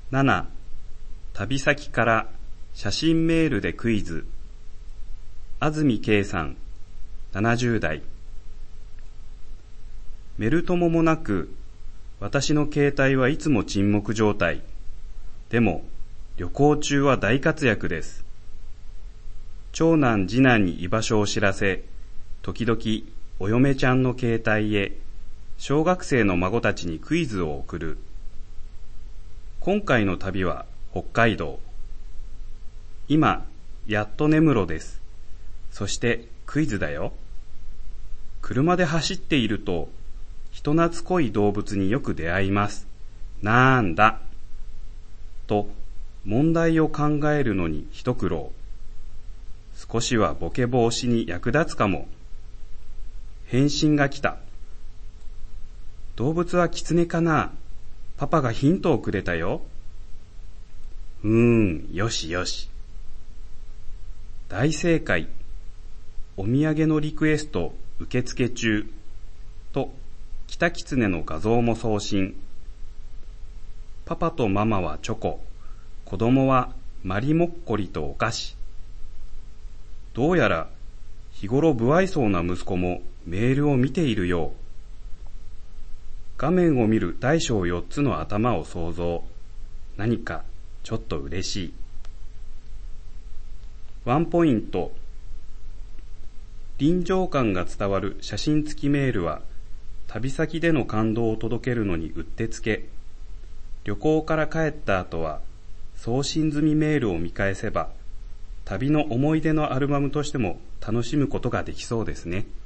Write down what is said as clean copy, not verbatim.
7、旅先から写真メールでクイズ。安住圭さん、70代。メル友もなく、私の携帯はいつも沈黙状態。でも、旅行中は大活躍です。長男次男に居場所を知らせ、時々お嫁ちゃんの携帯へ、小学生の孫たちにクイズを送る。今回の旅は北海道。今、やっと根室です。そしてクイズだよ。車で走っていると、人懐こい動物によく出会います。なんだと、問題を考えるのに一苦労。少しはボケ防止に役立つかも。返信が来た。動物はキツネかな？パパがヒントをくれたよ。よしよし。大正解。お土産のリクエスト受付中。と、キタキツネの画像も送信。パパとママはチョコ。子供はマリモッコリとお菓子。どうやら日頃不愛想な息子もメールを見ているよう。画面を見る大小4つの頭を想像。何かちょっと嬉しい。ワンポイント。臨場感が伝わる写真付きメールは、旅先での感動を届けるのにうってつけ。旅行から帰った後は、送信済みメールを見返せば、旅の思い出のアルバムとしても楽しむことができそうですね。